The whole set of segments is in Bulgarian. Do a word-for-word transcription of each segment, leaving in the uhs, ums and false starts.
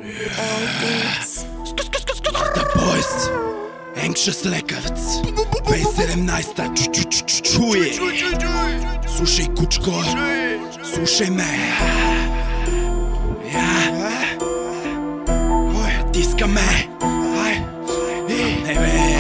The Boys, Anxious Records, две хиляди и седемнадесета, чуй, слушай кучко, слушай ме, тискаме, не бе,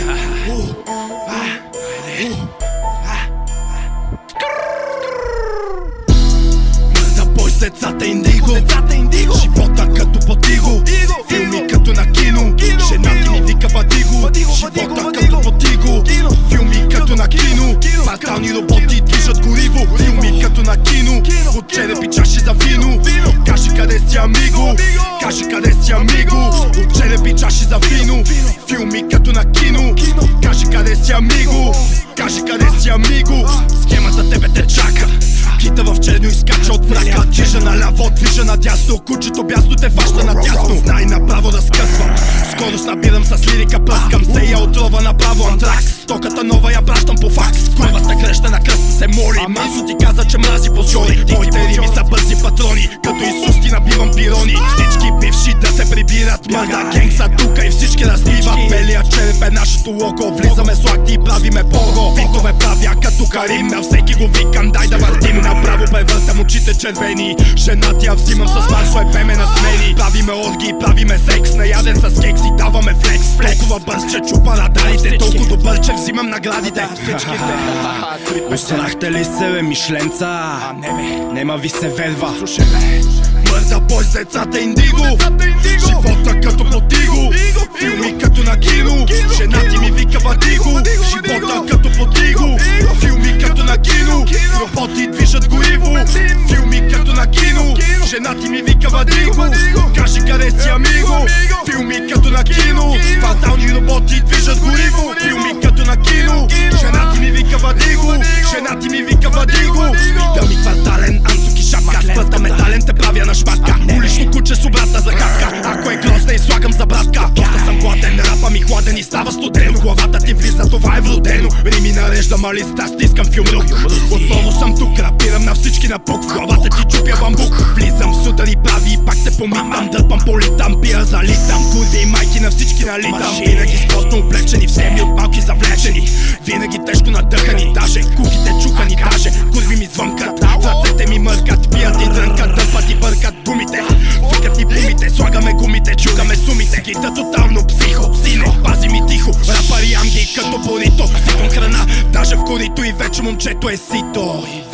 The Boys, децата индиго, живота като потиго, филми като на кино, жена ти ми вика Вадиго, живота като потиго, филми като на кино, фатални роботи движат гориво, филми като на кино, от черепи чаши за вино, кажи къде си амиго, кажи къде си амиго, от черепи чаши за вино, филми като на кино, кажи къде си амиго, кажи къде си амиго, схемата тебе те чака. Кита в черно изкача от врака, движа наляво, движа надясно, кучето бясно те фаща надясно. Знай направо да скъсвам, скорост набирам с лирика, плъскам се я отрова направо антракс. Токата нова я пращам по факс, в курвата кръща на кръста се моли. Мансо ти каза, че мрази позори, моите рими са бързи патрони, като Исус ти набивам пирони. Всички бивши да се прибират, мърда генг са тука и всички разбиват. Белия череп е нашето лого, влизаме с лакти и правиме пого. Винтове правя като Карим, на всеки го викам, дай да въртим. Направо превъртам очите червени, жена ти я взимам с Марсо е пеме на смени. Правиме орги, правиме секс, наяден с кекс и даваме флекс. Толкова бърз, че чупа радарите, толкова добър, че взимам наградите. Усрахте ли се, бе, мишленца? Нема ви се верва. Мърда бой с децата индиго, живота като потиго, филми като на кино, жена ти ми вика Вадиго, живота като потиго, филми като на кино, роботи движат гориво, филми като на кино, жена ти ми вика Вадиго, кажи къде си амиго, филми като на кино, фатални роботи движат гориво, филми като на кино, жена ти ми вика Вадиго, жена ти ми вика Вадиго. Вида ми квартален анцук и шапка, с пръста метален те правя на шпатка, улично куче с обратна загадка, ако е грозна и слагам за братка. Доста съм гладен, рапа ми хладен и става студено, главата ти влиза, това е вродено. Рими нарежда малиста, стискам филмрук, отново съм тук, рапирам на всички на пук, в главата ти чупя бамбук. Влизам с удари прави и пак те помитам, дърпам политам, пия залитам, курви и майки на всички налитам. Винаги спортно облечени, все ми от малки завлечени, винаги тежко надъхани, даже куките чухани, даже курви ми звънкат, в ръцете ми мъркат, пият и дрънкат, дърпат и бъркат гумите, викат ни бумите, слагаме гумите, чукаме сумите, гита тотално психо, сине, пази ми тихо, рапари амги като борито, ситон храна, даже в корито и вече момчето е сито.